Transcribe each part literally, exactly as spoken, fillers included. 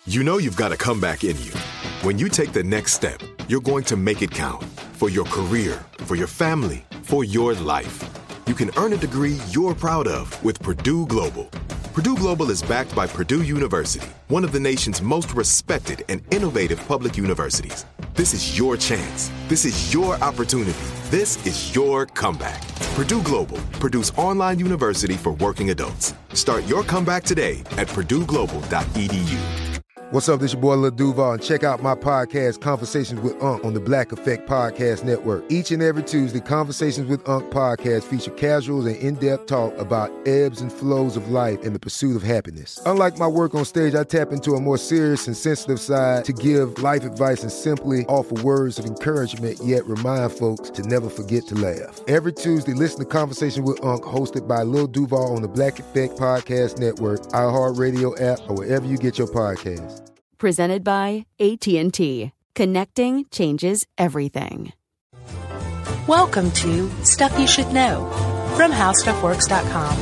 You know you've got a comeback in you. When you take the next step, you're going to make it count. For your career, for your family, for your life. You can earn a degree you're proud of with Purdue Global. Purdue Global is backed by Purdue University, one of the nation's most respected and innovative public universities. This is your chance. This is your opportunity. This is your comeback. Purdue Global, Purdue's online university for working adults. Start your comeback today at purdue global dot e d u. What's up, this your boy Lil Duval, and check out my podcast, Conversations with Unc, on the Black Effect Podcast Network. Each and every Tuesday, Conversations with Unc podcast feature casuals and in-depth talk about ebbs and flows of life and the pursuit of happiness. Unlike my work on stage, I tap into a more serious and sensitive side to give life advice and simply offer words of encouragement, yet remind folks to never forget to laugh. Every Tuesday, listen to Conversation with Unc, hosted by Lil Duval on the Black Effect Podcast Network, iHeartRadio app, or wherever you get your podcasts. Presented by A T and T. Connecting changes everything. Welcome to Stuff You Should Know from How Stuff Works dot com.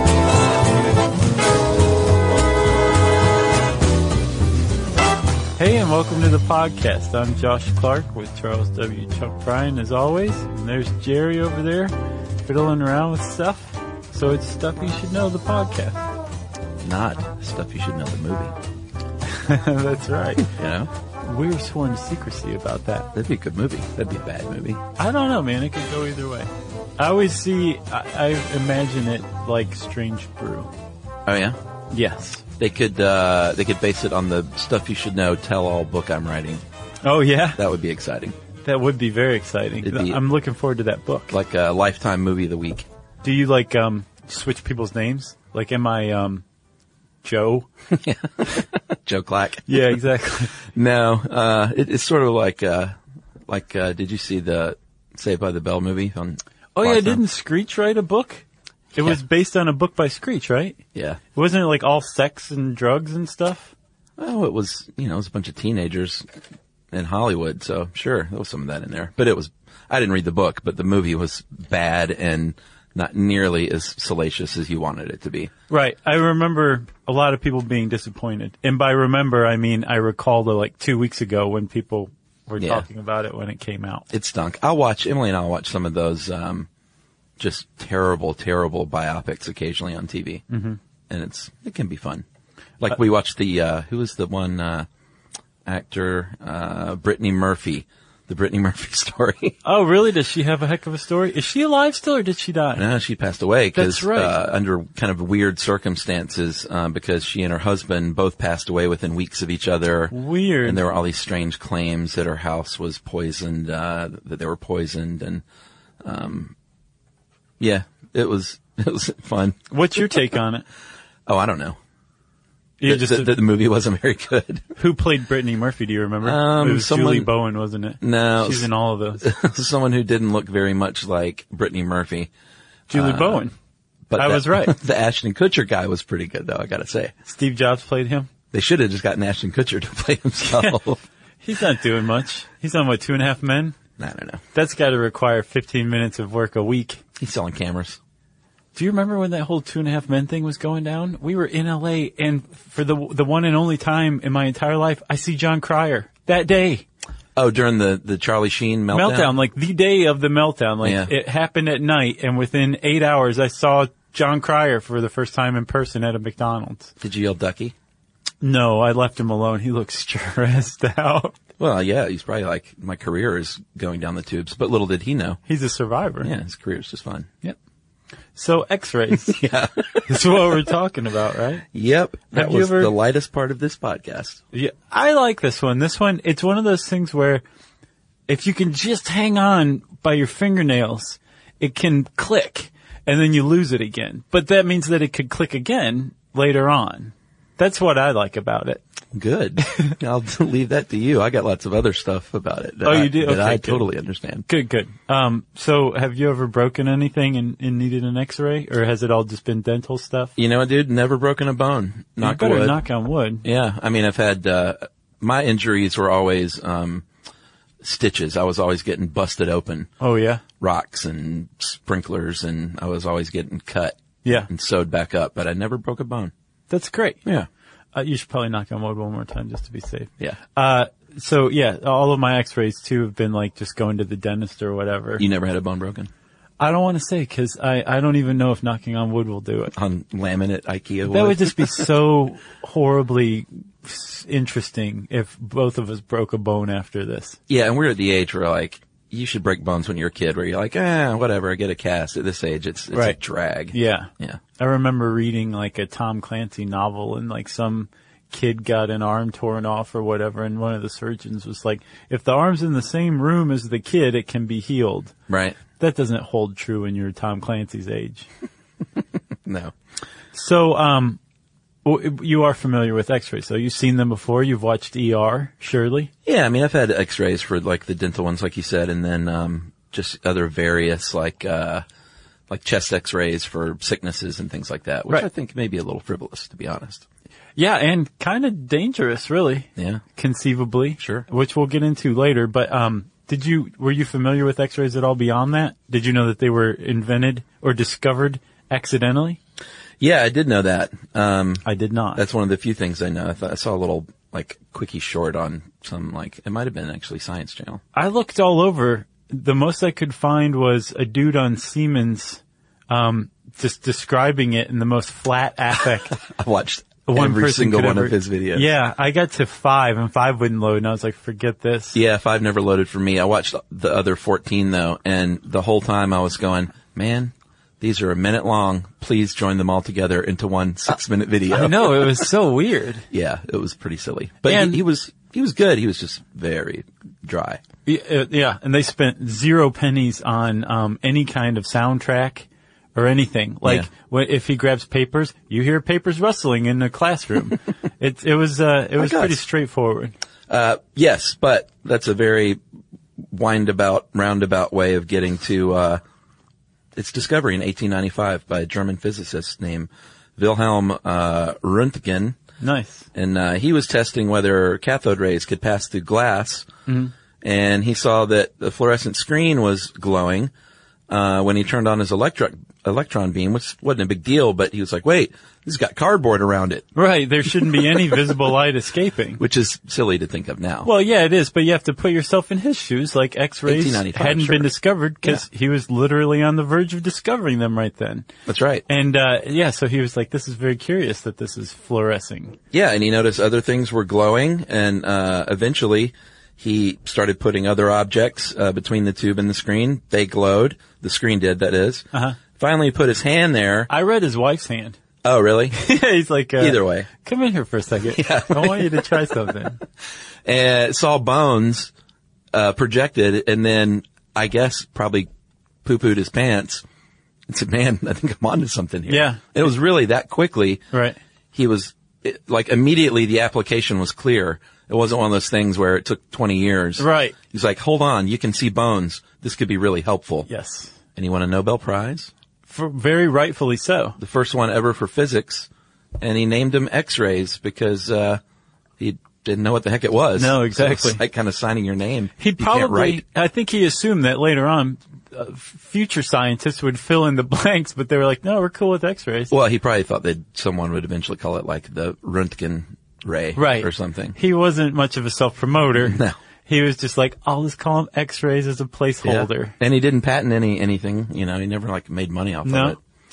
Hey, and welcome to the podcast. I'm Josh Clark with Charles W. Chuck Bryan, as always. And there's Jerry over there fiddling around with stuff. So it's Stuff You Should Know, the podcast. Not Stuff You Should Know, the movie. That's right. You know? We're sworn to secrecy about that. That'd be a good movie. That'd be a bad movie. I don't know, man. It could go either way. I always see, I, I imagine it like Strange Brew. Oh, yeah? Yes. They could, uh, they could base it on the Stuff You Should Know tell-all book I'm writing. Oh, yeah? That would be exciting. That would be very exciting. Be, I'm looking forward to that book. Like a Lifetime movie of the week. Do you, like, um, switch people's names? Like, am I, um... Joe? Yeah. Joe Clack. Yeah, exactly. No, uh, it, it's sort of like, uh, like, uh, did you see the Saved by the Bell movie on? Oh yeah, didn't Screech write a book? It yeah. was based on a book by Screech, right? Yeah. Wasn't it like all sex and drugs and stuff? Oh, it was, you know, it was a bunch of teenagers in Hollywood, so sure, there was some of that in there. But it was, I didn't read the book, but the movie was bad and not nearly as salacious as you wanted it to be. Right. I remember a lot of people being disappointed. And by remember, I mean I recall the like two weeks ago when people were yeah. talking about it when it came out. It stunk. I'll watch, Emily and I'll watch some of those um just terrible, terrible biopics occasionally on T V. Mm-hmm. And it's, it can be fun. Like uh, we watched the, uh, who was the one, uh, actor, uh, Brittany Murphy. The Brittany Murphy story. Oh, really? Does she have a heck of a story? Is she alive still, or did she die? No, she passed away because right. uh, under kind of weird circumstances, uh, because she and her husband both passed away within weeks of each other. Weird. And there were all these strange claims that her house was poisoned, uh, that they were poisoned, and um, yeah, it was it was fun. What's your take on it? Oh, I don't know. You the, just, the, the, the movie wasn't very good. Who played Brittany Murphy, do you remember? Um, it was someone, Julie Bowen, wasn't it? No. She's in all of those. Someone who didn't look very much like Brittany Murphy. Julie uh, Bowen. But I that, was right. The Ashton Kutcher guy was pretty good, though, I gotta say. Steve Jobs played him? They should have just gotten Ashton Kutcher to play himself. He's not doing much. He's on, what, Two and a Half Men? I don't know. That's got to require fifteen minutes of work a week. He's selling cameras. Do you remember when that whole Two and a Half Men thing was going down? We were in L A, and for the the one and only time in my entire life, I see John Cryer that day. Oh, during the, the Charlie Sheen meltdown? Meltdown, like the day of the meltdown. Like yeah. It happened at night, and within eight hours, I saw John Cryer for the first time in person at a McDonald's. Did you yell Ducky? No, I left him alone. He looked stressed out. Well, yeah, he's probably like, my career is going down the tubes, but little did he know. He's a survivor. Yeah, his career's just fine. Yep. So X-rays. Yeah. That's what we're talking about, right? Yep. That Have was you ever, the lightest part of this podcast. Yeah. I like this one. This one, it's one of those things where if you can just hang on by your fingernails, it can click and then you lose it again. But that means that it could click again later on. That's what I like about it. Good. I'll leave that to you. I got lots of other stuff about it. That oh, you I, do? That okay, I good. totally understand. Good, good. Um, so have you ever broken anything and, and needed an X-ray, or has it all just been dental stuff? You know what, dude? Never broken a bone. Knock you better wood. knock on wood. Yeah. I mean, I've had, uh, my injuries were always, um, stitches. I was always getting busted open. Oh, yeah? Rocks and sprinklers, and I was always getting cut. Yeah. And sewed back up, but I never broke a bone. That's great. Yeah. Uh, you should probably knock on wood one more time just to be safe. Yeah. Uh, so yeah, all of my x-rays too have been like just going to the dentist or whatever. You never had a bone broken? I don't want to say because I, I don't even know if knocking on wood will do it. On laminate IKEA wood? That would just be so horribly interesting if both of us broke a bone after this. Yeah, and we're at the age where like, you should break bones when you're a kid where you're like, eh, whatever, I get a cast. At this age, it's, it's Right. a drag. Yeah. Yeah. I remember reading like a Tom Clancy novel and like some kid got an arm torn off or whatever, and one of the surgeons was like, if the arm's in the same room as the kid, it can be healed. Right. That doesn't hold true when you're Tom Clancy's age. No. So, um, w- you are familiar with x-rays, so you've seen them before, you've watched E R, surely? Yeah, I mean, I've had x-rays for like the dental ones, like you said, and then, um, just other various like, uh, like chest x-rays for sicknesses and things like that, which Right. I think may be a little frivolous, to be honest. Yeah, and kind of dangerous, really. Yeah. Conceivably. Sure. Which we'll get into later, but, um, did you, were you familiar with x-rays at all beyond that? Did you know that they were invented or discovered accidentally? Yeah, I did know that. Um, I did not. that's one of the few things I know. I, thought, I saw a little like quickie short on some like, it might have been actually Science Channel. I looked all over. The most I could find was a dude on Siemens, um, just describing it in the most flat affect. I watched one every person single could one ever- of his videos. Yeah, I got to five and five wouldn't load and I was like, forget this. Yeah, five never loaded for me. I watched the other fourteen though, and the whole time I was going, man, these are a minute long. Please join them all together into one six minute video. I know, it was so weird. Yeah, it was pretty silly. But And- he, he was, he was good. He was just very dry. Yeah, uh, yeah, and they spent zero pennies on um any kind of soundtrack or anything. Like, Yeah. wh- if he grabs papers, you hear papers rustling in the classroom. it it was uh it was guess. pretty straightforward. Uh, yes, but that's a very windabout, roundabout way of getting to, uh, its discovery in eighteen ninety-five by a German physicist named Wilhelm, uh, Röntgen. Nice. And, uh, he was testing whether cathode rays could pass through glass. Mm-hmm. And he saw that the fluorescent screen was glowing, uh, when he turned on his electron, electron beam, which wasn't a big deal, but he was like, wait, this has got cardboard around it, Right, there shouldn't be any visible light escaping. which is silly to think of now. Well, yeah, it is, but you have to put yourself in his shoes. Like X-rays eighteen ninety-five, hadn't sure. been discovered because he was literally on the verge of discovering them right then. That's right. And uh yeah, so he was like, "This is very curious that this is fluorescing." Yeah, and he noticed other things were glowing, and uh eventually he started putting other objects uh, between the tube and the screen. They glowed. The screen did, that is. Uh-huh. Finally, he put his hand there. I read his wife's hand. Oh, really? He's like, uh, Either way. come in here for a second. Yeah. I want you to try something. And saw bones uh projected, and then I guess probably poo-pooed his pants and said, man, I think I'm onto something here. Yeah. It was really that quickly. Right. He was, it, like, immediately the application was clear. It wasn't one of those things where it took twenty years. Right. He's like, hold on, you can see bones. This could be really helpful. Yes. And he won a Nobel Prize, For, very rightfully so. the first one ever for physics, and he named them X-rays because, uh, he didn't know what the heck it was. No, So exactly. it's like kind of signing your name. He You can't probably, write. I think he assumed that later on, uh, f- future scientists would fill in the blanks, but they were like, no, we're cool with X-rays. Well, he probably thought that someone would eventually call it like the Röntgen ray Right. or something. He wasn't much of a self-promoter. No. He was just like, I'll just call them X-rays as a placeholder. Yeah. And he didn't patent any anything. You know, he never like made money off No. of it.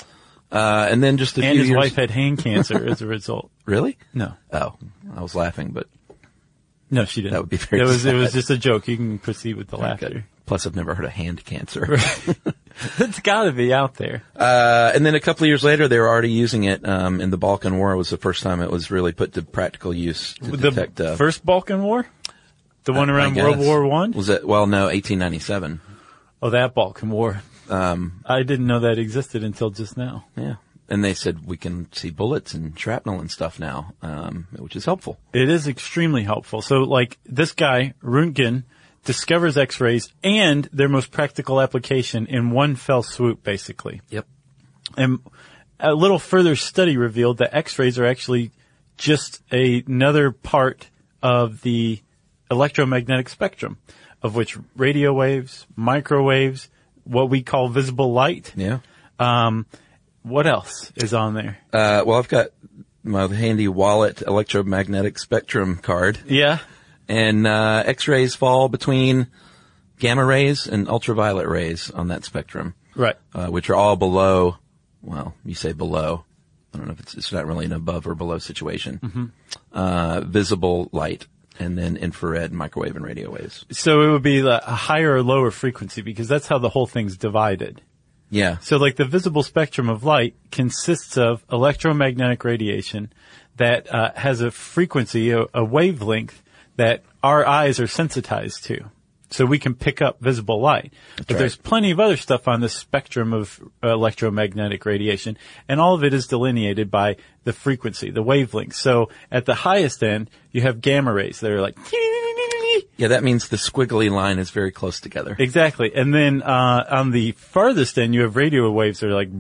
Uh, and then just a And few his years. wife had hand cancer as a result. Really? No. Oh, I was laughing, but No, she didn't. That would be very It was, it was sad. just a joke. You can proceed with the laughter. good. Plus, I've never heard of hand cancer. It's gotta be out there. Uh, and then a couple of years later, they were already using it, um, in the Balkan War was the first time it was really put to practical use to The detect, uh, first Balkan War? The one I around guess. World War One? Was it, well, no, eighteen ninety-seven. Oh, that Balkan War. Um, I didn't know that existed until just now. yeah. And they said we can see bullets and shrapnel and stuff now, um, which is helpful. It is extremely helpful. So, like, this guy, Röntgen, discovers X-rays and their most practical application in one fell swoop, basically. Yep. And a little further study revealed that X-rays are actually just a, another part of the electromagnetic spectrum, of which radio waves, microwaves, what we call visible light. Yeah. Um, what else is on there? Uh, well, I've got my handy wallet electromagnetic spectrum card. Yeah. And uh, X-rays fall between gamma rays and ultraviolet rays on that spectrum. Right. Uh, which are all below, well, you say below. I don't know if it's, it's not really an above or below situation. Mm-hmm. Uh, visible light, and then infrared, microwave, and radio waves. So it would be a higher or lower frequency because that's how the whole thing's divided. Yeah. So like the visible spectrum of light consists of electromagnetic radiation that uh, has a frequency, a, a wavelength that our eyes are sensitized to. So we can pick up visible light. That's but right. there's plenty of other stuff on the spectrum of uh, electromagnetic radiation, and all of it is delineated by the frequency, the wavelength. So at the highest end, you have gamma rays that are like... Yeah, that means the squiggly line is very close together. Exactly. And then uh on the farthest end, you have radio waves that are like...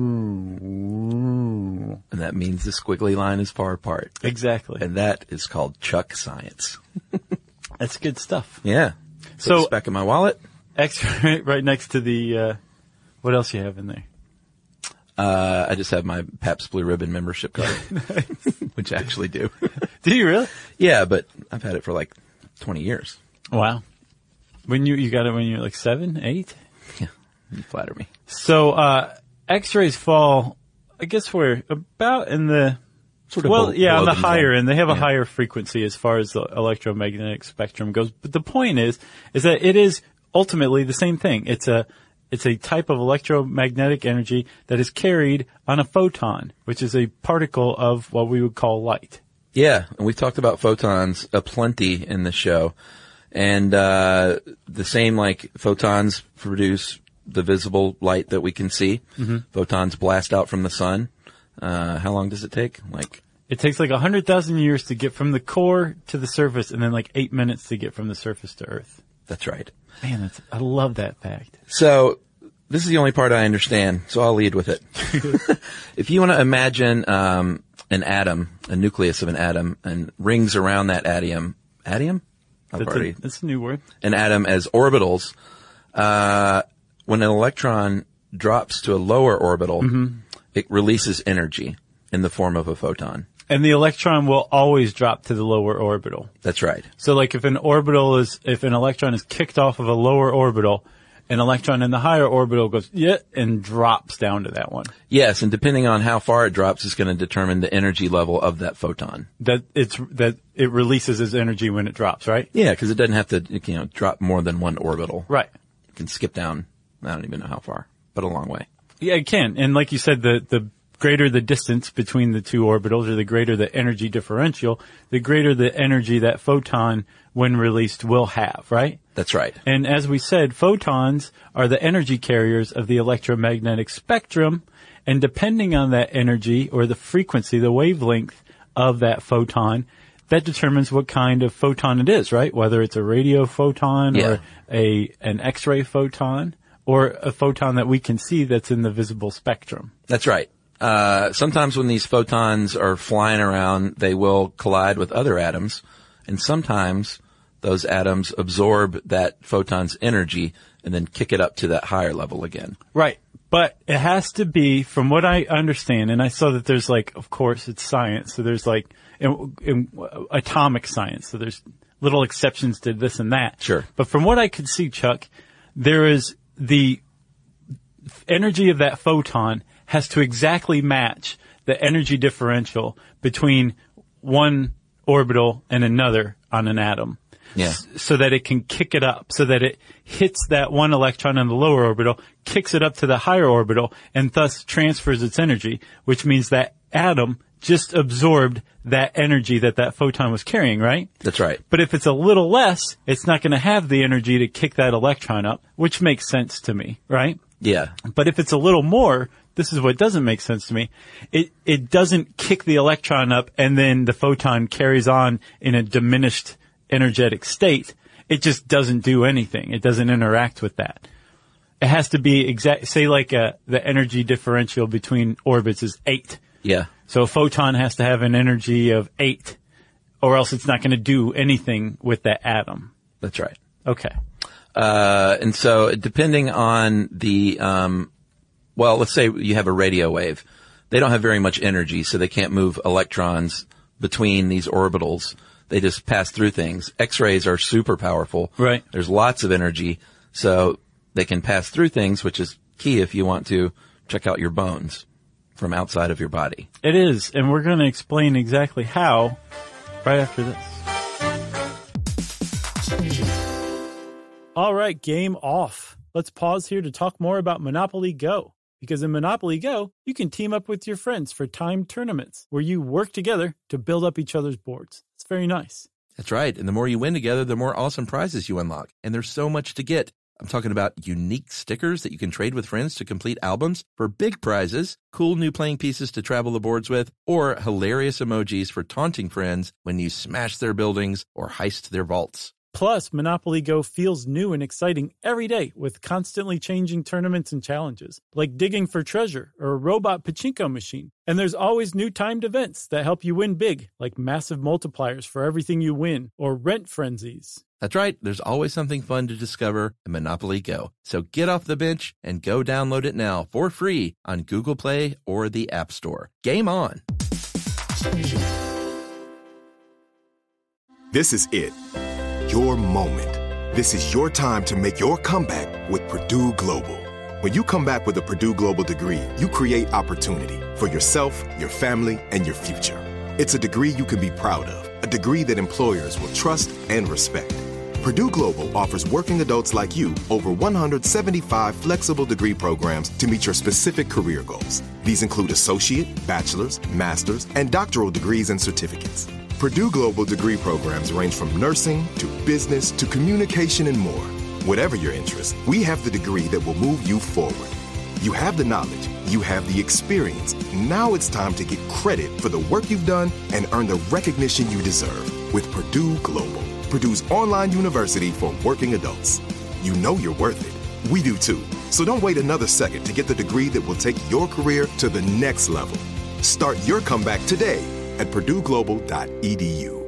And that means the squiggly line is far apart. Exactly. And that is called Chuck science. That's good stuff. Yeah. Put So- this back in my wallet. X-ray right next to the, uh, what else you have in there? Uh, I just have my Pabst Blue Ribbon membership card, which I actually do. Do you really? Yeah, but I've had it for like twenty years. Wow. When you, you got it when you were like seven, eight? Yeah, you flatter me. So, uh, X-rays fall, I guess we're about in the, Sort of well, below yeah, on the the higher zone. end. They have a Yeah. higher frequency as far as the electromagnetic spectrum goes. But the point is, is that it is ultimately the same thing. It's a, it's a type of electromagnetic energy that is carried on a photon, which is a particle of what we would call light. Yeah, and we've talked about photons aplenty in the show. And uh the same, like, photons produce the visible light that we can see. Mm-hmm. Photons blast out from the sun. Uh how long does it take? Like, It takes like a hundred thousand years to get from the core to the surface, and then like eight minutes to get from the surface to Earth. that's right. Man, that's, I love that fact. So this is the only part I understand, so I'll lead with it. If you want to imagine um an atom, a nucleus of an atom, and rings around that atom, atom? I've That's already a, that's a new word. an atom as orbitals. Uh, when an electron drops to a lower orbital, it releases energy in the form of a photon. And the electron will always drop to the lower orbital. That's right. So like if an orbital is, if an electron is kicked off of a lower orbital, an electron in the higher orbital goes, yeah, and drops down to that one. Yes, and depending on how far it drops is going to determine the energy level of that photon. That it's, that it releases its energy when it drops, right? Yeah, because it doesn't have to, you know, drop more than one orbital. Right. It can skip down, I don't even know how far, but a long way. Yeah, it can. And like you said, the, the greater the distance between the two orbitals, or the greater the energy differential, the greater the energy that photon, when released, will have, right? That's right. And as we said, photons are the energy carriers of the electromagnetic spectrum, and depending on that energy or the frequency, the wavelength of that photon, that determines what kind of photon it is, right? Whether it's a radio photon Yeah. or a an X-ray photon or a photon that we can see that's in the visible spectrum. That's right. Uh, sometimes when these photons are flying around, they will collide with other atoms, and sometimes those atoms absorb that photon's energy and then kick it up to that higher level again. Right. But it has to be, from what I understand, and I saw that there's like, of course, it's science, so there's like in, in, atomic science, so there's little exceptions to this and that. Sure. But from what I could see, Chuck, there is the energy of that photon has to exactly match the energy differential between one orbital and another on an atom. Yeah. S- so that it can kick it up, so that it hits that one electron in the lower orbital, kicks it up to the higher orbital, and thus transfers its energy, which means that atom just absorbed that energy that that photon was carrying, right? That's right. But if it's a little less, it's not going to have the energy to kick that electron up, which makes sense to me, right? Yeah. But if it's a little more, this is what doesn't make sense to me. It it doesn't kick the electron up and then the photon carries on in a diminished energetic state. It just doesn't do anything. It doesn't interact with that. It has to be exact. Say like uh the energy differential between orbits is eight. Yeah. So a photon has to have an energy of eight, or else it's not going to do anything with that atom. That's right. Okay. Uh, and so depending on the, um, well, let's say you have a radio wave they don't have very much energy, so they can't move electrons between these orbitals. They just pass through things. X-rays are super powerful. Right. There's lots of energy, so they can pass through things, which is key if you want to check out your bones from outside of your body. It is, and we're going to explain exactly how right after this. All right, game off. Let's pause here to talk more about Monopoly Go. Because in Monopoly Go, you can team up with your friends for timed tournaments where you work together to build up each other's boards. It's very nice. That's right. And the more you win together, the more awesome prizes you unlock. And there's so much to get. I'm talking about unique stickers that you can trade with friends to complete albums for big prizes, cool new playing pieces to travel the boards with, or hilarious emojis for taunting friends when you smash their buildings or heist their vaults. Plus, Monopoly Go feels new and exciting every day with constantly changing tournaments and challenges, like digging for treasure or a robot pachinko machine. And there's always new timed events that help you win big, like massive multipliers for everything you win or rent frenzies. That's right. There's always something fun to discover in Monopoly Go. So get off the bench and go download it now for free on Google Play or the App Store. Game on. This is it. Your moment. This is your time to make your comeback with Purdue Global. When you come back with a Purdue Global degree, you create opportunity for yourself, your family, and your future. It's a degree you can be proud of, a degree that employers will trust and respect. Purdue Global offers working adults like you over one hundred seventy-five flexible degree programs to meet your specific career goals. These include associate, bachelor's, master's, and doctoral degrees and certificates. Purdue Global degree programs range from nursing to business to communication and more. Whatever your interest, we have the degree that will move you forward. You have the knowledge, you have the experience. Now it's time to get credit for the work you've done and earn the recognition you deserve with Purdue Global, Purdue's online university for working adults. You know you're worth it. We do too. So don't wait another second to get the degree that will take your career to the next level. Start your comeback today at purdue global dot e d u.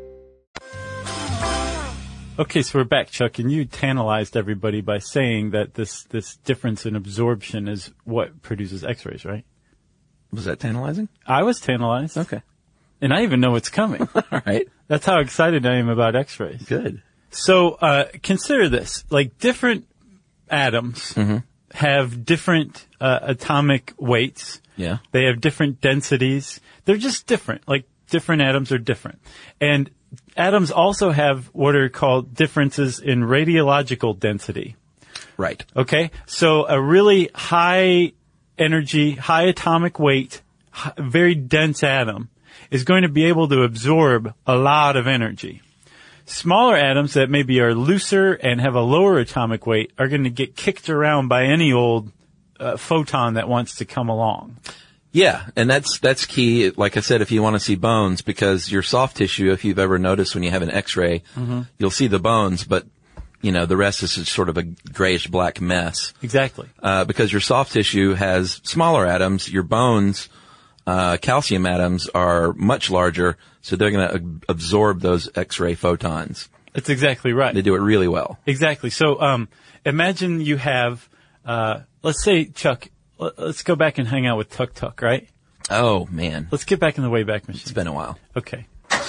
Okay, so we're back, Chuck, and you tantalized everybody by saying that this, this difference in absorption is what produces X-rays, right? Was that tantalizing? I was tantalized. Okay. And I even know what's coming. All right. That's how excited I am about X-rays. Good. So uh consider this. Like, different atoms mm-hmm. have different uh, atomic weights. Yeah. They have different densities. They're just different. Like, different atoms are different. And atoms also have what are called differences in radiological density. Right. Okay? So a really high energy, high atomic weight, high, very dense atom is going to be able to absorb a lot of energy. Smaller atoms that maybe are looser and have a lower atomic weight are going to get kicked around by any old uh, photon that wants to come along. Yeah, and that's that's key. Like I said, if you want to see bones, because your soft tissue, if you've ever noticed when you have an X-ray, mm-hmm. you'll see the bones, but you know the rest is sort of a grayish black mess. Exactly. Uh, because your soft tissue has smaller atoms, your bones, uh, calcium atoms are much larger, so they're going to absorb those X-ray photons. That's exactly right. They do it really well. Exactly. So um, imagine you have, uh, let's say, Chuck. Let's go back and hang out with Tuk Tuk, right? Oh, man. Let's get back in the Wayback Machine. It's been a while. Okay.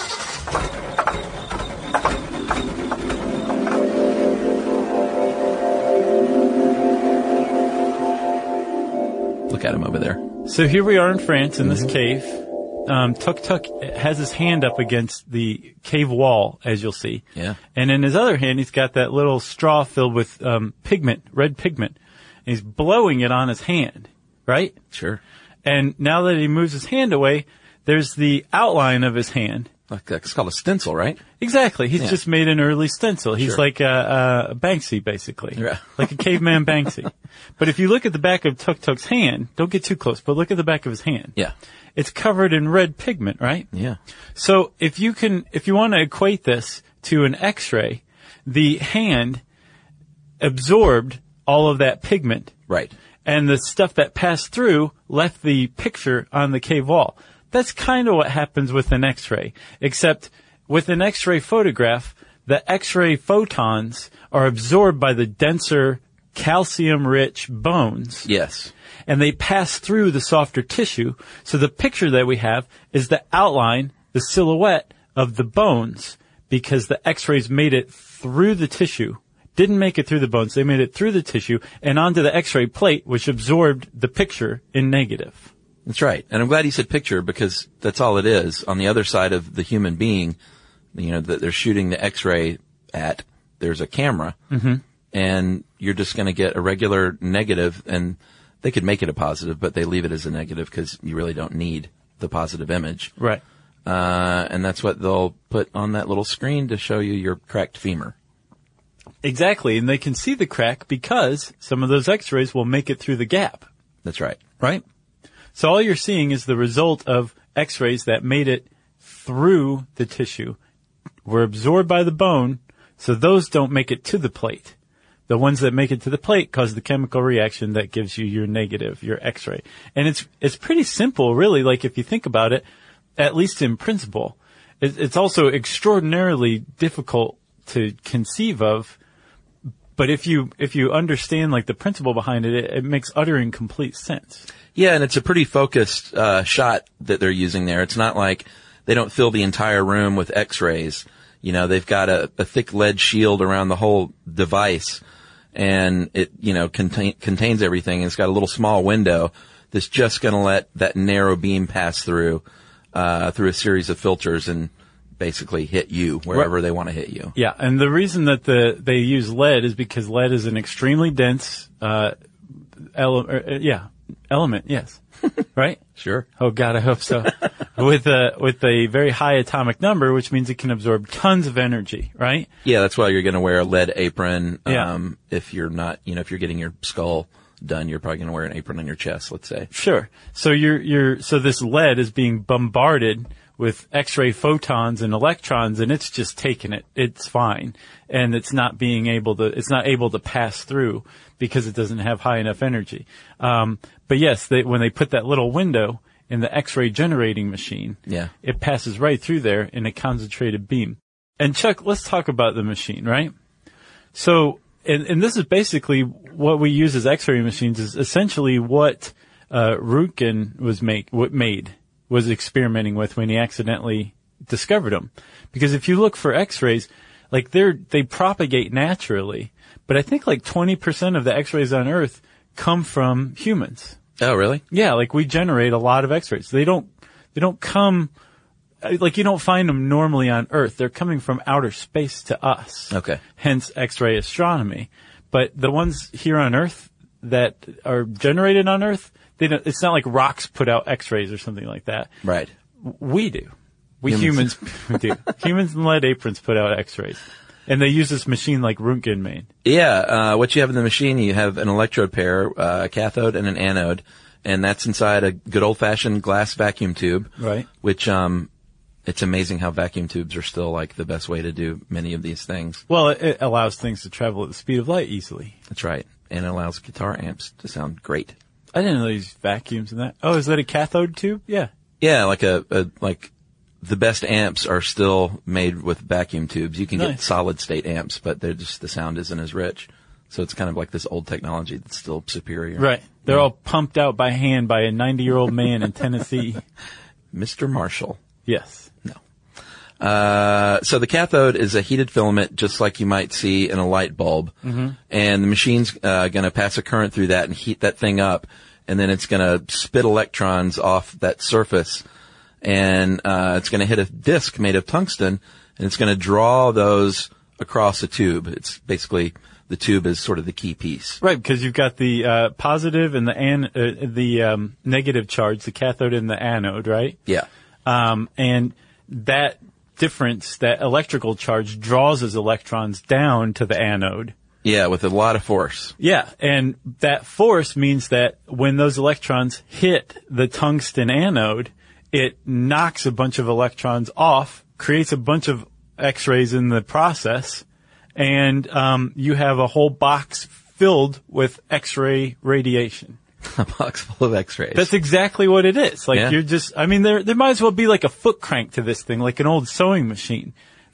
Look at him over there. So here we are in France in this mm-hmm. cave. Um, Tuk Tuk has his hand up against the cave wall, as you'll see. Yeah. And in his other hand, he's got that little straw filled with um, pigment, red pigment. He's blowing it on his hand, right? Sure. And now that he moves his hand away, there's the outline of his hand. Like, it's called a stencil, right? Exactly. He's yeah. just made an early stencil. He's sure. like a, a Banksy, basically. Yeah. Like a caveman Banksy. But if you look at the back of Tuk Tuk's hand, don't get too close, but look at the back of his hand. Yeah. It's covered in red pigment, right? Yeah. So if you can, if you want to equate this to an X-ray, the hand absorbed all of that pigment. Right. And the stuff that passed through left the picture on the cave wall. That's kind of what happens with an X-ray, except with an X-ray photograph, the X-ray photons are absorbed by the denser calcium-rich bones. Yes. And they pass through the softer tissue. So the picture that we have is the outline, the silhouette of the bones, because the x-rays made it through the tissue. Didn't make it through the bones. They made it through the tissue and onto the x-ray plate, which absorbed the picture in negative. That's right. And I'm glad you said picture, because that's all it is. On the other side of the human being, you know, that they're shooting the x-ray at, there's a camera. Mm-hmm. And you're just going to get a regular negative, and they could make it a positive, but they leave it as a negative because you really don't need the positive image. Right. Uh, and that's what they'll put on that little screen to show you your cracked femur. Exactly. And they can see the crack because some of those x-rays will make it through the gap. That's right. Right? So all you're seeing is the result of x-rays that made it through the tissue, were absorbed by the bone, so those don't make it to the plate. The ones that make it to the plate cause the chemical reaction that gives you your negative, your x-ray. And it's, it's pretty simple, really, like if you think about it, at least in principle. It, it's also extraordinarily difficult to conceive of, but if you, if you understand like the principle behind it, it, it makes utter and complete sense. Yeah, and it's a pretty focused, uh, shot that they're using there. It's not like they don't fill the entire room with x-rays. You know, they've got a, a thick lead shield around the whole device, and it, you know, contain, contains everything. It's got a little small window that's just going to let that narrow beam pass through, uh, through a series of filters and basically hit you wherever right. they want to hit you. Yeah, and the reason that the they use lead is because lead is an extremely dense, uh, ele- or, uh yeah, element. Yes, right. Sure. Oh God, I hope so. with a with a very high atomic number, which means it can absorb tons of energy. Right. Yeah, that's why you're going to wear a lead apron. Yeah. Um, if you're not, you know, if you're getting your skull done, you're probably going to wear an apron on your chest. Let's say. Sure. So you're you're so this lead is being bombarded with X-ray photons and electrons, and it's just taking it. It's fine. And it's not being able to, it's not able to pass through because it doesn't have high enough energy. Um, but yes, they, when they put that little window in the X-ray generating machine, yeah, it passes right through there in a concentrated beam. And Chuck, let's talk about the machine, right? So, and, and this is basically what we use as X-ray machines is essentially what, uh, Röntgen was make, what made. was experimenting with when he accidentally discovered them. Because if you look for x-rays, like they're, they propagate naturally, but I think like twenty percent of the x-rays on Earth come from humans. Oh, really? Yeah, like we generate a lot of x-rays. They don't, they don't come, like you don't find them normally on Earth. They're coming from outer space to us. Okay. Hence x-ray astronomy. But the ones here on Earth that are generated on Earth, They don't, it's not like rocks put out x-rays or something like that. Right. We do. We humans, humans do. Humans in lead aprons put out x-rays. And they use this machine like Röntgen made. Yeah, uh, what you have in the machine, you have an electrode pair, uh, a cathode and an anode, and that's inside a good old-fashioned glass vacuum tube. Right. Which, um, it's amazing how vacuum tubes are still like the best way to do many of these things. Well, it, it allows things to travel at the speed of light easily. That's right. And it allows guitar amps to sound great. I didn't know these vacuums in that. Oh, is that a cathode tube? Yeah. Yeah, like a, a like the best amps are still made with vacuum tubes. You can Nice. get solid state amps, but they're just the sound isn't as rich. So it's kind of like this old technology that's still superior. Right. They're Yeah. all pumped out by hand by a ninety-year-old man in Tennessee. Mister Marshall. Yes. No. Uh, so the cathode is a heated filament just like you might see in a light bulb. Mm-hmm. And the machine's uh, going to pass a current through that and heat that thing up. And then it's going to spit electrons off that surface. And uh, it's going to hit a disc made of tungsten. And it's going to draw those across a tube. It's basically, the tube is sort of the key piece. Right, because you've got the uh, positive and the an, uh, the um, negative charge, the cathode and the anode, right? Yeah. Um, and that difference, that electrical charge, draws those electrons down to the anode. Yeah, with a lot of force. Yeah, and that force means that when those electrons hit the tungsten anode, it knocks a bunch of electrons off, creates a bunch of X-rays in the process, and um, you have a whole box filled with X-ray radiation. A box full of x-rays. That's exactly what it is. Like Yeah. you're just, I mean, there, there might as well be like a foot crank to this thing, like an old sewing machine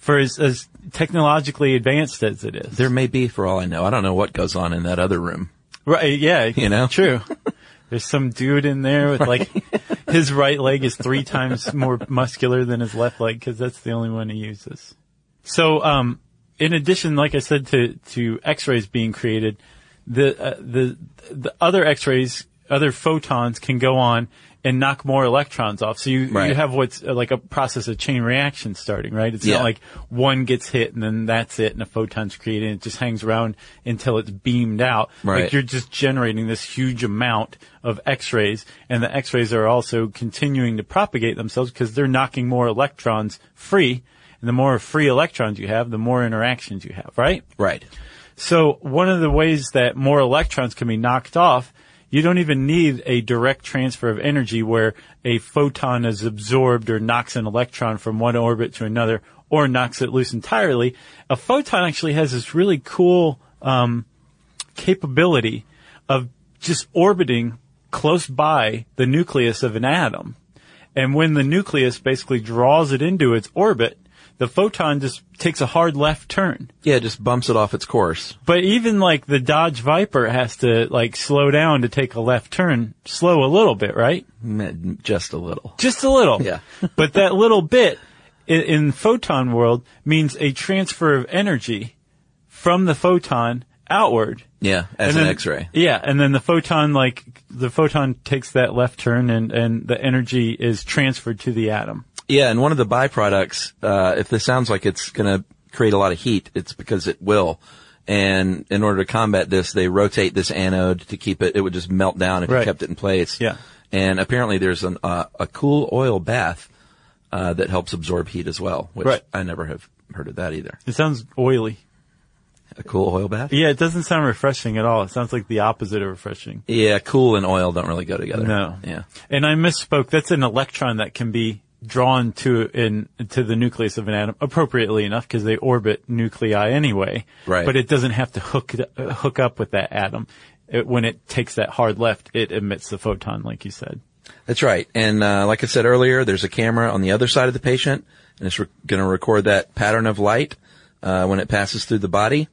for as, as technologically advanced as it is. There may be, for all I know. I don't know what goes on in that other room. Right, yeah. You know? True. There's some dude in there with like, his right leg is three times more muscular than his left leg because that's the only one he uses. So, um, in addition, like I said, to, to X-rays being created, the, uh, the, the other X-rays, other photons can go on and knock more electrons off. So you, Right. you have what's uh, like a process of chain reaction starting, right? It's Yeah. not like one gets hit and then that's it and a photon's created and it just hangs around until it's beamed out. Right. Like you're just generating this huge amount of X-rays, and the X-rays are also continuing to propagate themselves because they're knocking more electrons free. And the more free electrons you have, the more interactions you have, right? Right. So one of the ways that more electrons can be knocked off, you don't even need a direct transfer of energy where a photon is absorbed or knocks an electron from one orbit to another or knocks it loose entirely. A photon actually has this really cool um, capability of just orbiting close by the nucleus of an atom. And when the nucleus basically draws it into its orbit, the photon just takes a hard left turn. Yeah, it just bumps it off its course. But even like the Dodge Viper has to like slow down to take a left turn, slow a little bit, right? Mm, Just a little. Just a little. Yeah. But that little bit in, in photon world means a transfer of energy from the photon outward. Yeah, as And an then- X-ray. Yeah, and then the photon, like, the photon takes that left turn and, and the energy is transferred to the atom. Yeah, and one of the byproducts, uh, if this sounds like it's going to create a lot of heat, it's because it will. And in order to combat this, they rotate this anode to keep it, it would just melt down if Right. you kept it in place. Yeah. And apparently there's an, uh, a cool oil bath, uh, that helps absorb heat as well, which Right. I never have heard of that either. It sounds oily. A cool oil bath? Yeah, it doesn't sound refreshing at all. It sounds like the opposite of refreshing. Yeah, cool and oil don't really go together. No. Yeah. And I misspoke. That's an electron that can be drawn to in to the nucleus of an atom appropriately enough because they orbit nuclei anyway. Right. But it doesn't have to hook it, uh, hook up with that atom. It, when it takes that hard left, it emits the photon, like you said. That's right. And uh, like I said earlier, there's a camera on the other side of the patient, and it's re- going to record that pattern of light uh, when it passes through the body.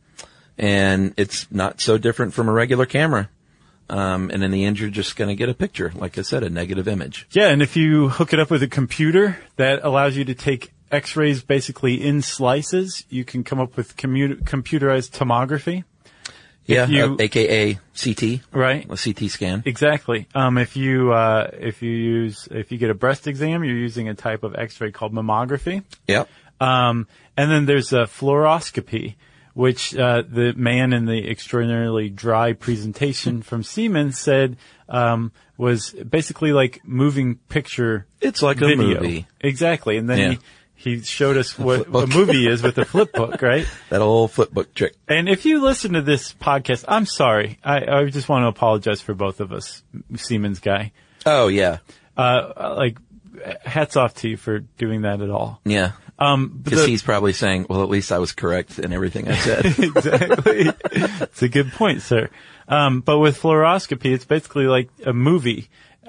And it's not so different from a regular camera. Um, and in the end, you're just going to get a picture, like I said, a negative image. Yeah, and if you hook it up with a computer, that allows you to take X-rays basically in slices. You can come up with commu- computerized tomography. Yeah, you- uh, A K A C T, Right. a C T scan. Exactly. Um, if you uh, if you use if you get a breast exam, you're using a type of X-ray called mammography. Yep. Um, and then there's a fluoroscopy, which uh, the man in the extraordinarily dry presentation from Siemens said um, was basically like moving picture. It's like a video. movie. Exactly. And then Yeah. he he showed us what flip book. a movie is with a flip book, right? That old flip book trick. And if you listen to this podcast, I'm sorry. I, I just want to apologize for both of us, Siemens guy. Oh, yeah. Uh, like, hats off to you for doing that at all. Yeah. Um, but Because the- he's probably saying, well, at least I was correct in everything I said. Exactly. It's a good point, sir. Um, but with fluoroscopy, it's basically like a movie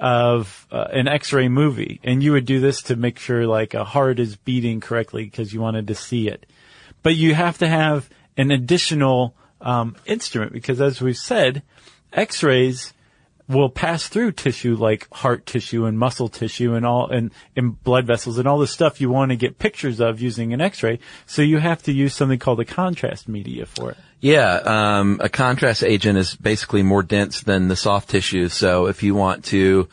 of uh, an X-ray movie, and you would do this to make sure like a heart is beating correctly because you wanted to see it. But you have to have an additional um, instrument because, as we've said, X-rays will pass through tissue like heart tissue and muscle tissue and all and, and blood vessels and all the stuff you want to get pictures of using an X-ray. So you have to use something called a contrast media for it. Yeah, um, a contrast agent is basically more dense than the soft tissue. So if you want to,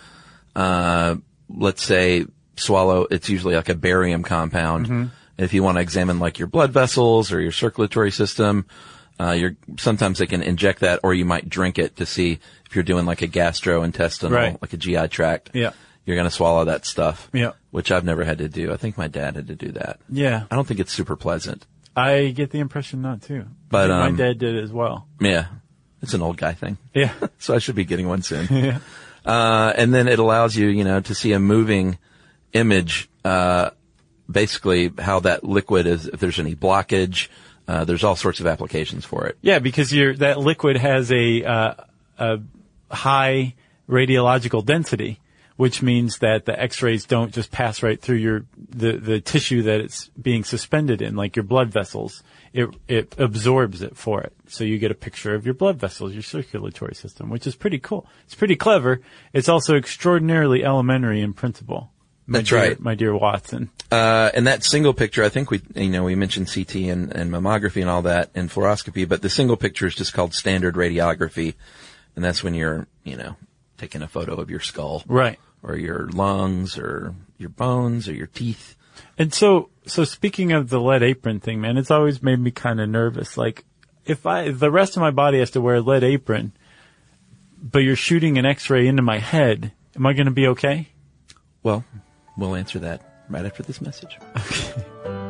uh, let's say swallow, it's usually like a barium compound. Mm-hmm. If you want to examine like your blood vessels or your circulatory system, uh, you're, sometimes they can inject that, or you might drink it to see if you're doing like a gastrointestinal, Right. like a G I tract. Yeah. You're going to swallow that stuff. Yeah. Which I've never had to do. I think my dad had to do that. Yeah. I don't think it's super pleasant. I get the impression not too. But, my um, dad did it as well. Yeah. It's an old guy thing. Yeah. So I should be getting one soon. Yeah. Uh, and then it allows you, you know, to see a moving image, uh, basically how that liquid is, if there's any blockage, uh, there's all sorts of applications for it. Yeah, because you're, that liquid has a, uh, a high radiological density, which means that the X-rays don't just pass right through your the the tissue that it's being suspended in, like your blood vessels. It it absorbs it for it, so you get a picture of your blood vessels, your circulatory system, which is pretty cool. It's pretty clever. It's also extraordinarily elementary in principle. My That's dear, right, my dear Watson. Uh, and that single picture, I think we, you know, we mentioned C T and, and mammography and all that and fluoroscopy, but the single picture is just called standard radiography, and that's when you're, you know, taking a photo of your skull, Right. or your lungs, or your bones, or your teeth. And so, so speaking of the lead apron thing, man, it's always made me kind of nervous. Like, if I, if the rest of my body has to wear a lead apron, but you're shooting an X-ray into my head, am I going to be okay? Well, we'll answer that right after this message. Okay.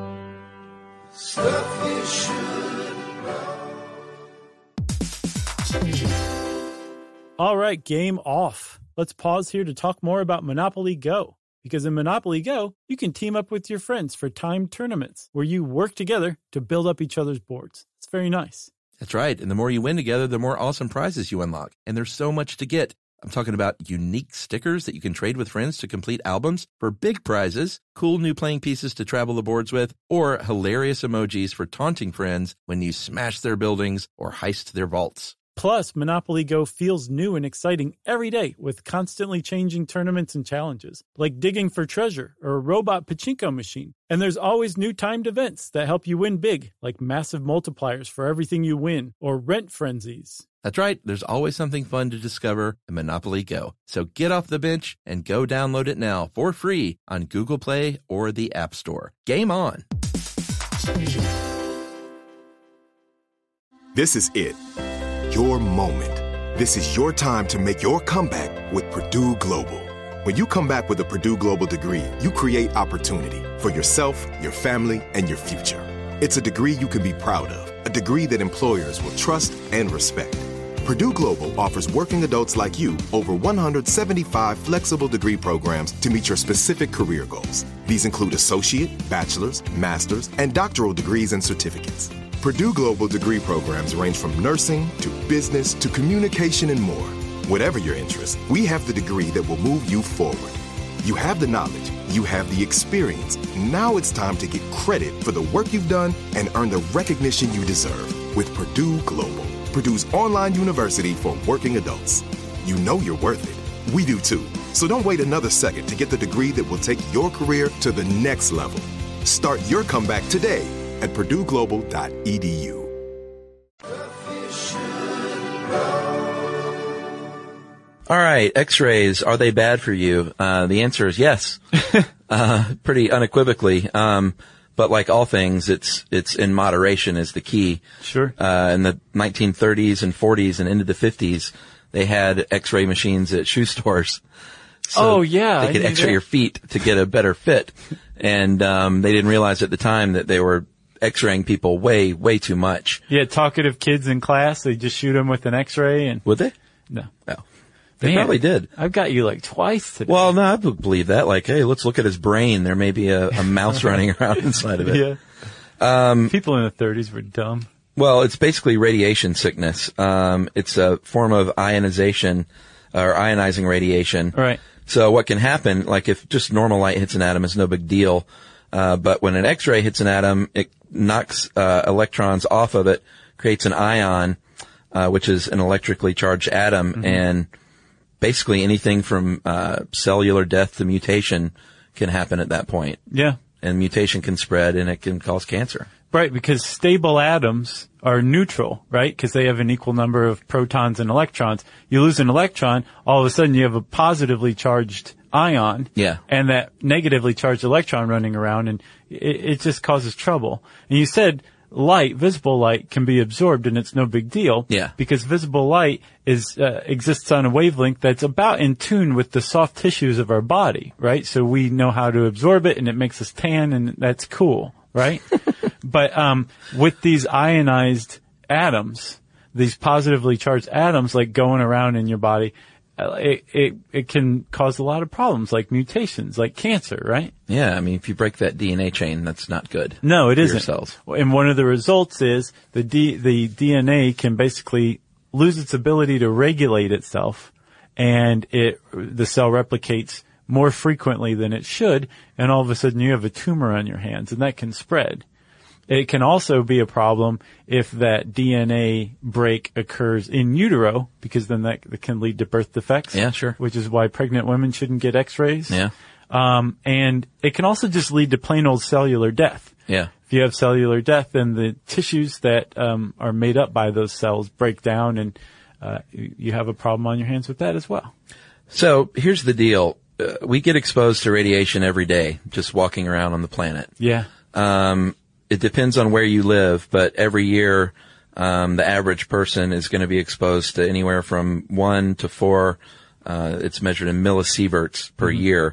Stuff you should know. All right, game off. Let's pause here to talk more about Monopoly Go. Because in Monopoly Go, you can team up with your friends for timed tournaments where you work together to build up each other's boards. It's very nice. That's right. And the more you win together, the more awesome prizes you unlock. And there's so much to get. I'm talking about unique stickers that you can trade with friends to complete albums for big prizes, cool new playing pieces to travel the boards with, or hilarious emojis for taunting friends when you smash their buildings or heist their vaults. Plus, Monopoly Go feels new and exciting every day with constantly changing tournaments and challenges, like digging for treasure or a robot pachinko machine. And there's always new timed events that help you win big, like massive multipliers for everything you win or rent frenzies. That's right. There's always something fun to discover in Monopoly Go. So get off the bench and go download it now for free on Google Play or the App Store. Game on. This is it. Your moment. This is your time to make your comeback with Purdue Global. When you come back with a Purdue Global degree, you create opportunity for yourself, your family, and your future. It's a degree you can be proud of, a degree that employers will trust and respect. Purdue Global offers working adults like you over one hundred seventy-five flexible degree programs to meet your specific career goals. These include associate, bachelor's, master's, and doctoral degrees and certificates. Purdue Global degree programs range from nursing to business to communication and more. Whatever your interest, we have the degree that will move you forward. You have the knowledge, you have the experience. Now it's time to get credit for the work you've done and earn the recognition you deserve with Purdue Global, Purdue's online university for working adults. You know you're worth it. We do too. So don't wait another second to get the degree that will take your career to the next level. Start your comeback today at purdue global dot e d u. All right, X-rays, are they bad for you? Uh, the answer is yes, uh, pretty unequivocally. Um, but like all things, it's it's in moderation is the key. Sure. Uh, in the nineteen thirties and forties and into the fifties, they had X-ray machines at shoe stores. So oh yeah, they could X-ray that. your feet to get a better fit, and um, they didn't realize at the time that they were X-raying people way, way too much. Yeah, talkative kids in class, they just shoot them with an X-ray and... Would they? No. No. They Man, probably did. I've got you like twice today. Well, no, I would believe that. Like, hey, let's look at his brain. There may be a, a mouse running around inside of it. Yeah. Um, People in the thirties were dumb. Well, it's basically radiation sickness. Um, it's a form of ionization or ionizing radiation. Right. So what can happen, like if just normal light hits an atom, it's no big deal. Uh, but when an X-ray hits an atom, it knocks uh, electrons off of it, creates an ion, uh, which is an electrically charged atom, mm-hmm. and basically anything from uh, cellular death to mutation can happen at that point. Yeah. And mutation can spread, and it can cause cancer. Right, because stable atoms are neutral, right? Because they have an equal number of protons and electrons. You lose an electron, all of a sudden you have a positively charged ion. Yeah. And that negatively charged electron running around, and it, it just causes trouble. And you said light, visible light, can be absorbed, and it's no big deal. Yeah. Because visible light is uh, exists on a wavelength that's about in tune with the soft tissues of our body, right? So we know how to absorb it, and it makes us tan, and that's cool, right? But um with these ionized atoms, these positively charged atoms, like going around in your body, it it it can cause a lot of problems, like mutations, like cancer, right? Yeah, I mean, if you break that D N A chain, that's not good. No, it isn't. Cells. And one of the results is the D the D N A can basically lose its ability to regulate itself, and it the cell replicates more frequently than it should, and all of a sudden you have a tumor on your hands, and that can spread. It can also be a problem if that D N A break occurs in utero, because then that, that can lead to birth defects. Yeah, sure. Which is why pregnant women shouldn't get x-rays. Yeah. Um, and it can also just lead to plain old cellular death. Yeah. If you have cellular death, then the tissues that um, are made up by those cells break down, and uh, you you have a problem on your hands with that as well. So here's the deal. Uh, we get exposed to radiation every day, just walking around on the planet. Yeah. Um, it depends on where you live, but every year, um, the average person is going to be exposed to anywhere from one to four, uh, it's measured in millisieverts per Mm-hmm. year.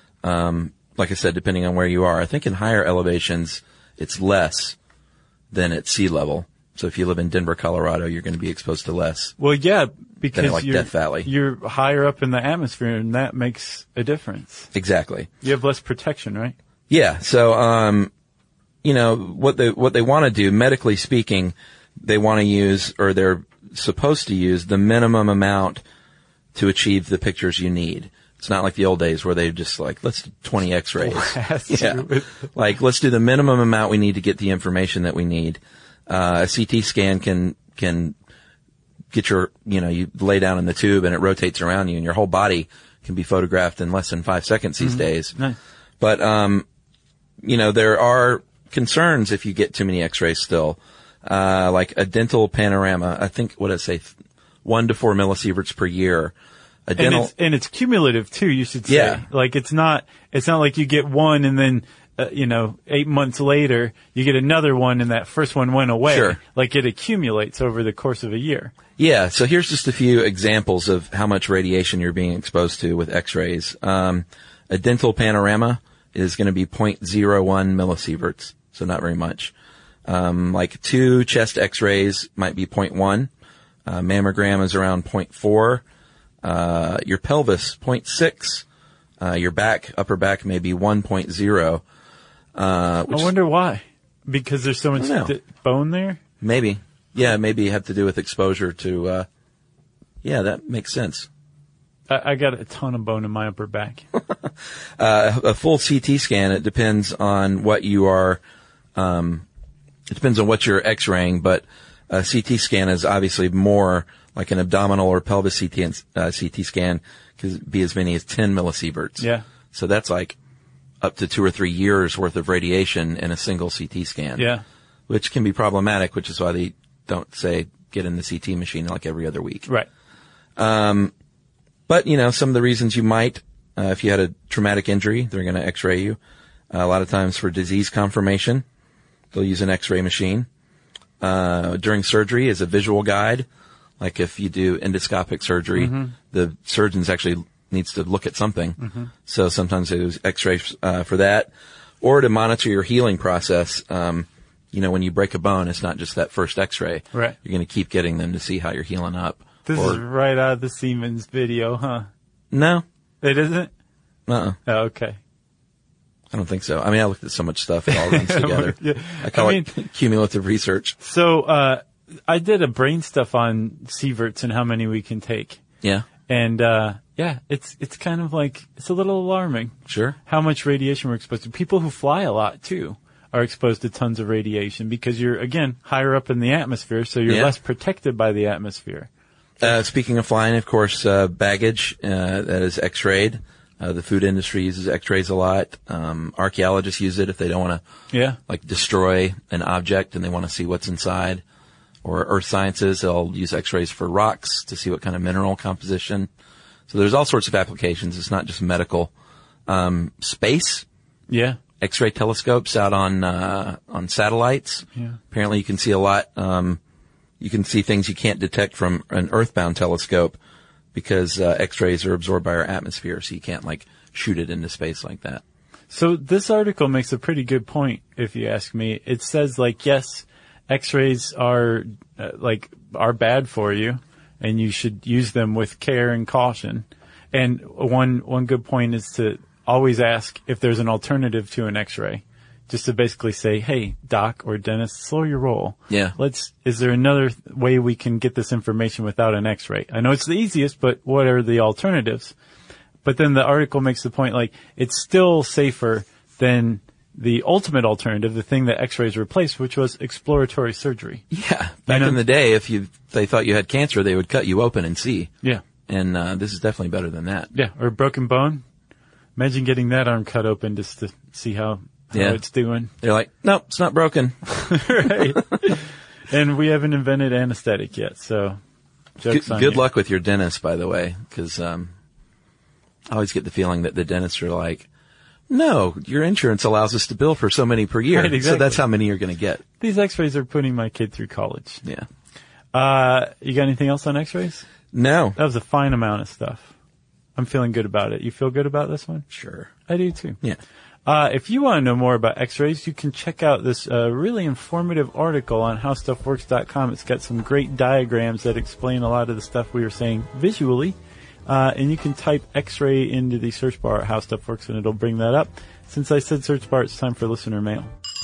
Um, like I said, depending on where you are. I think in higher elevations, it's less than at sea level. So if you live in Denver, Colorado, you're going to be exposed to less. Well, yeah, because like you're, Death Valley. you're higher up in the atmosphere, and that makes a difference. Exactly. You have less protection, right? Yeah. So, um, you know, what they, what they want to do, medically speaking, they want to use, or they're supposed to use, the minimum amount to achieve the pictures you need. It's not like the old days where they just like, let's do twenty x-rays. Blast Yeah. you with- Like, let's do the minimum amount we need to get the information that we need. Uh, a C T scan can, can get your, you know, you lay down in the tube and it rotates around you, and your whole body can be photographed in less than five seconds these Mhm. days. Nice. But, um, you know, there are concerns if you get too many x-rays still. Uh, like a dental panorama, I think, what did I say, one to four millisieverts per year. A And dental, it's, and it's cumulative too, you should say. Yeah. Like it's not, it's not like you get one and then, uh, you know, eight months later, you get another one and that first one went away. Sure. Like it accumulates over the course of a year. yeah, so here's just a few examples of how much radiation you're being exposed to with x-rays. Um, a dental panorama is going to be zero point zero one millisieverts, so not very much. Um, like two chest x-rays might be zero point one. Uh, mammogram is around zero point four. Uh, your pelvis, zero point six. Uh, your back, upper back, maybe one point zero. Uh, which I wonder why. Because there's so much I don't know. d- bone there? maybe, yeah, maybe have to do with exposure to, uh, yeah, that makes sense. I, I got a ton of bone in my upper back. Uh, a full C T scan, it depends on what you are, um, it depends on what you're x-raying, but a C T scan is obviously more like an abdominal or pelvis C T, uh, C T scan could be as many as ten millisieverts. Yeah. So that's like up to two or three years worth of radiation in a single C T scan. Yeah. Which can be problematic, which is why they don't say get in the C T machine like every other week. Right. Um, but you know, some of the reasons you might, uh, if you had a traumatic injury, they're going to x-ray you. Uh, a lot of times for disease confirmation, they'll use an x-ray machine. Uh, during surgery as a visual guide, like if you do endoscopic surgery, Mhm. the surgeons actually needs to look at something. Mhm. So sometimes they use x-rays, uh, for that, or to monitor your healing process. Um, you know, when you break a bone, it's not just that first x-ray. Right. You're going to keep getting them to see how you're healing up. This Or- is right out of the Siemens video, huh? No. It isn't? Uh-uh. Oh, okay. I don't think so. I mean, I looked at so much stuff. It all runs together. Yeah. I call I mean- it cumulative research. So, uh, I did a brain stuff on sieverts and how many we can take. Yeah. And, uh, yeah, it's, it's kind of like, it's a little alarming. Sure. How much radiation we're exposed to. People who fly a lot too are exposed to tons of radiation because you're, again, higher up in the atmosphere, so you're Yeah. less protected by the atmosphere. Uh, speaking of flying, of course, uh, baggage, uh, that is x-rayed. Uh, the food industry uses x-rays a lot. Um, archaeologists use it if they don't want to, Yeah. like, destroy an object and they want to see what's inside. Or earth sciences, they'll use x-rays for rocks to see what kind of mineral composition. So there's all sorts of applications. It's not just medical. Um, space. Yeah. X-ray telescopes out on, uh, on satellites. Yeah. Apparently you can see a lot, um, you can see things you can't detect from an earthbound telescope because, uh, x-rays are absorbed by our atmosphere, so you can't, like, shoot it into space like that. So this article makes a pretty good point, if you ask me. It says, like, yes, x-rays are, uh, like, are bad for you, and you should use them with care and caution. And one, one good point is to always ask if there's an alternative to an x-ray. just to basically say, hey, doc or dentist, slow your roll. Yeah. Let's, is there another th- way we can get this information without an x-ray? I know it's the easiest, but what are the alternatives? But then the article makes the point, like, it's still safer than the ultimate alternative, the thing that x-rays replaced, which was exploratory surgery. Yeah. Back You know? in the day, if you, they thought you had cancer, they would cut you open and see. Yeah. And, uh, this is definitely better than that. Yeah. Or a broken bone. Imagine getting that arm cut open just to see how, how Yeah. it's doing. They're like, nope, it's not broken. Right. And we haven't invented anesthetic yet, so joke's Good, on good you. luck with your dentist, by the way, because, um, I always get the feeling that the dentists are like, no, your insurance allows us to bill for so many per year. Right, exactly. So that's how many you're going to get. These x-rays are putting my kid through college. Yeah. Uh, you got anything else on x-rays? No. That was a fine amount of stuff. I'm feeling good about it. You feel good about this one? Sure. I do too. Yeah. Uh, if you want to know more about x-rays, you can check out this uh, really informative article on how stuff works dot com. It's got some great diagrams that explain a lot of the stuff we were saying visually. Uh, and you can type x-ray into the search bar at How Stuff Works and it'll bring that up. Since I said search bar, it's time for listener mail.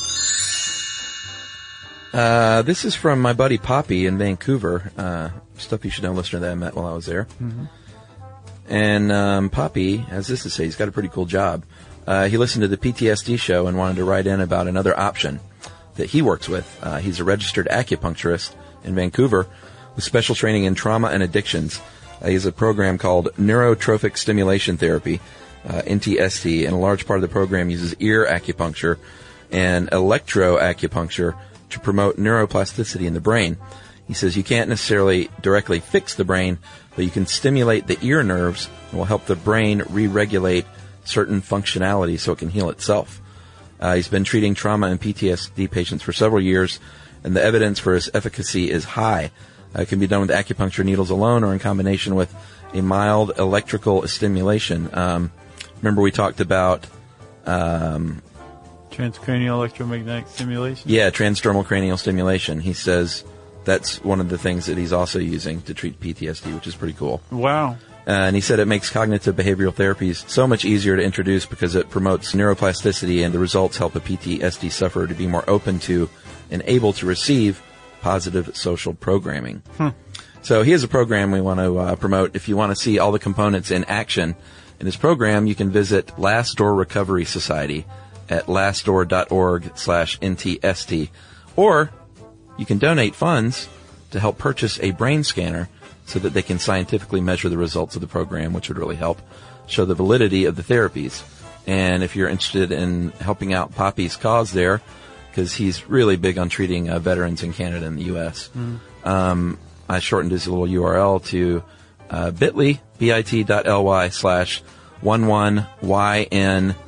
Uh, this is from my buddy Poppy in Vancouver. Uh, stuff you should know, listener that I met while I was there. Mm-hmm. And, um, Poppy has this to say. He's got a pretty cool job. Uh, he listened to the P T S D show and wanted to write in about another option that he works with. Uh, he's a registered acupuncturist in Vancouver with special training in trauma and addictions. Uh, he has a program called Neurotrophic Stimulation Therapy, uh, N T S T, and a large part of the program uses ear acupuncture and electroacupuncture to promote neuroplasticity in the brain. He says you can't necessarily directly fix the brain, but you can stimulate the ear nerves and will help the brain re-regulate certain functionality so it can heal itself. Uh, he's been treating trauma and P T S D patients for several years, and the evidence for his efficacy is high. Uh, it can be done with acupuncture needles alone or in combination with a mild electrical stimulation. Um, remember we talked about, um, Transcranial electromagnetic stimulation? yeah, transdermal cranial stimulation. He says that's one of the things that he's also using to treat P T S D, which is pretty cool. Wow. Uh, and he said it makes cognitive behavioral therapies so much easier to introduce because it promotes neuroplasticity, and the results help a P T S D sufferer to be more open to and able to receive positive social programming. Hmm. So he has a program we want to uh, promote. If you want to see all the components in action in his program, you can visit Last Door Recovery Society at lastdoor.org slash NTST. Or you can donate funds to help purchase a brain scanner so that they can scientifically measure the results of the program, which would really help show the validity of the therapies. And if you're interested in helping out Poppy's cause there, because he's really big on treating uh, veterans in Canada and the U S, mm. um, I shortened his little U R L to uh, bit.ly, bit.ly slash 11YNLOQ.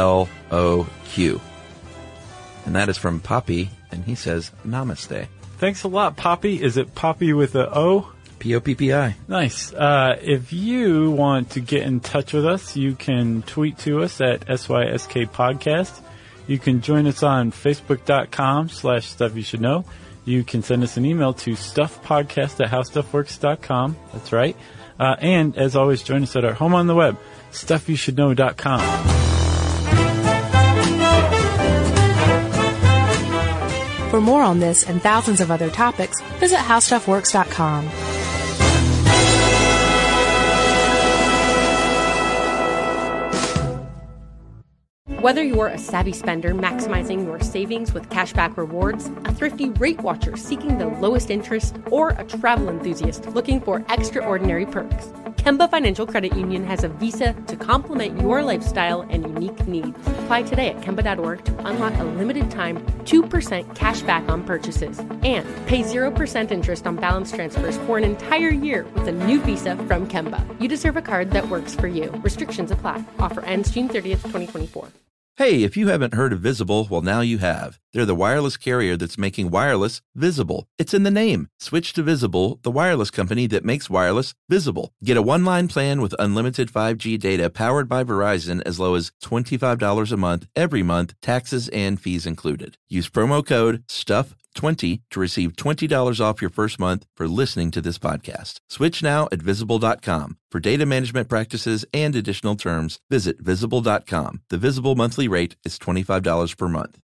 And that is from Poppy, and he says, Namaste. Thanks a lot, Poppy. Is it Poppy with a O? P O P P I. Nice. Uh, if you want to get in touch with us, you can tweet to us at S Y S K Podcast. You can join us on Facebook.com slash Stuff You Should Know. You can send us an email to stuffpodcast at howstuffworks dot com. That's right. Uh, and as always, join us at our home on the web, stuff you should know dot com. For more on this and thousands of other topics, visit how stuff works dot com. Whether you're a savvy spender maximizing your savings with cashback rewards, a thrifty rate watcher seeking the lowest interest, or a travel enthusiast looking for extraordinary perks, Kemba Financial Credit Union has a visa to complement your lifestyle and unique needs. Apply today at kemba dot org to unlock a limited time two percent cash back on purchases and pay zero percent interest on balance transfers for an entire year with a new visa from Kemba. You deserve a card that works for you. Restrictions apply. Offer ends June thirtieth, twenty twenty-four. Hey, if you haven't heard of Visible, well, now you have. They're the wireless carrier that's making wireless visible. It's in the name. Switch to Visible, the wireless company that makes wireless visible. Get a one-line plan with unlimited five G data powered by Verizon as low as twenty-five dollars a month, every month, taxes and fees included. Use promo code STUFF twenty to receive twenty dollars off your first month for listening to this podcast. Switch now at visible dot com. For data management practices and additional terms, visit visible dot com. The Visible monthly rate is twenty-five dollars per month.